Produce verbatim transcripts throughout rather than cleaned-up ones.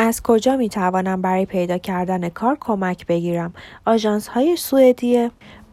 از کجا می توانم برای پیدا کردن کار کمک بگیرم؟ آژانس های سوئدی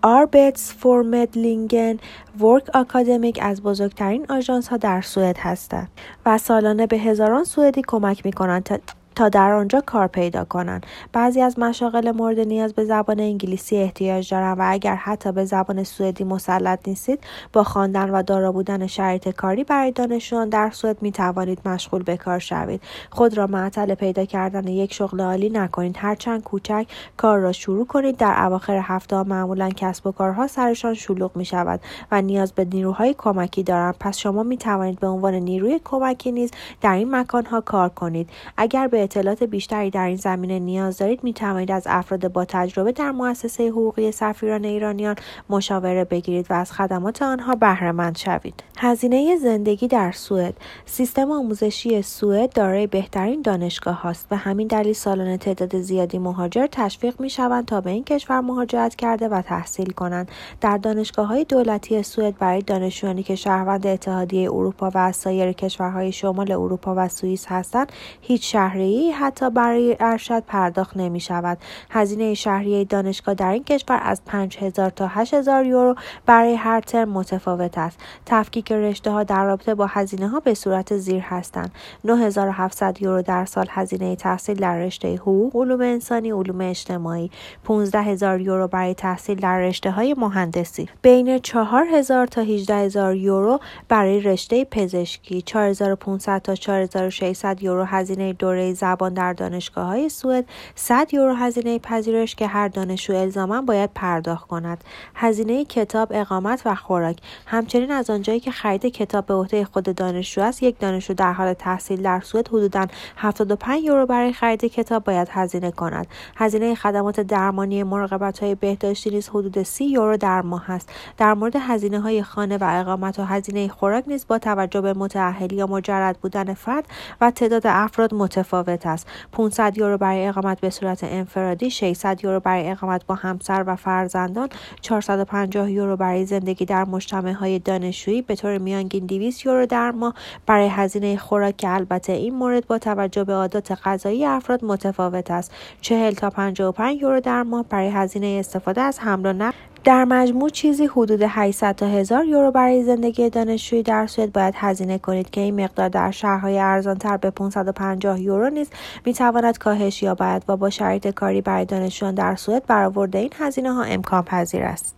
آربتسفورمدلینگن ورک آکادمیک از بزرگترین آژانس ها در سوئد هستند و سالانه به هزاران سوئدی کمک می کنند تا تا در آنجا کار پیدا کنند. بعضی از مشاغل مورد نیاز به زبان انگلیسی احتیاج دارند و اگر حتی به زبان سوئدی مسلط نیستید، با خواندن و دارا بودن شرایط کاری برای دانشجویان در سوئد می توانید مشغول به کار شوید. خود را معطل پیدا کردن یک شغل عالی نکنید. هرچند کوچک کار را شروع کنید، در اواخر هفته ها معمولا کسب و کارها سرشان شلوغ می شود و نیاز به نیروهای کمکی دارند. پس شما می توانید به عنوان نیروی کمکی نیز در این مکانها کار کنید. اگر به اطلاعات بیشتری در این زمینه نیاز دارید، می توانید از افراد با تجربه در مؤسسه حقوقی سفیران ایرانیان مشاوره بگیرید و از خدمات آنها بهره مند شوید. هزینه زندگی در سوئد. سیستم آموزشی سوئد دارای بهترین دانشگاه هاست و همین دلیل سالانه تعداد زیادی مهاجر تشویق می شوند تا به این کشور مهاجرت کرده و تحصیل کنند. در دانشگاه‌های دولتی سوئد برای دانشجویانی که شهروند اتحادیه اروپا و از سایر کشورهای شمال اروپا و سوئیس هستند، هیچ شهریه‌ای حتی برای ارشد پرداخت نمی شود. هزینه شهریه دانشگاه در این کشور از پنج هزار تا هشت هزار یورو برای هر ترم متفاوت است. تفکیک رشته ها در رابطه با هزینه ها به صورت زیر هستند: نه هزار و هفتصد یورو در سال هزینه تحصیل در رشته حقوق، علوم انسانی، علوم اجتماعی، پانزده هزار یورو برای تحصیل در رشته های مهندسی، بین چهار هزار تا هجده هزار یورو برای رشته پزشکی، چهار هزار و پانصد تا چهار هزار و ششصد یورو هزینه دوره زبان در دانشگاه‌های سوئد، صد یورو هزینه پذیرش که هر دانشجو الزاما باید پرداخت کند، هزینه کتاب، اقامت و خوراک. همچنین از آنجایی که خرید کتاب به عهده خود دانشجو است، یک دانشجو در حال تحصیل در سوئد حدوداً هفتاد و پنج یورو برای خرید کتاب باید هزینه کند. هزینه خدمات درمانی مراقبت‌های بهداشتی نیز حدود سی یورو در ماه است. در مورد هزینه‌های خانه و اقامت و هزینه خوراک نیز با توجه به متأهلی یا مجرد بودن فرد و تعداد افراد متفاوت است. پانصد یورو برای اقامت به صورت انفرادی، ششصد یورو برای اقامت با همسر و فرزندان، چهارصد و پنجاه یورو برای زندگی در مجتمع‌های دانشجویی، به طور میانگین دویست یورو در ماه برای هزینه خوراک که البته این مورد با توجه به عادات غذایی افراد متفاوت است. چهل تا پنجاه و پنج یورو در ماه برای هزینه استفاده از حمل و نقل. در مجموع چیزی حدود هشتصد تا هزار یورو برای زندگی دانشجویی در سوئد باید هزینه کنید که این مقدار در شهرهای ارزان‌تر به پانصد و پنجاه یورو نیز می‌تواند کاهش یابد و با شرایط کاری برای دانشجویان در سوئد برآورد این هزینه‌ها امکان پذیر است.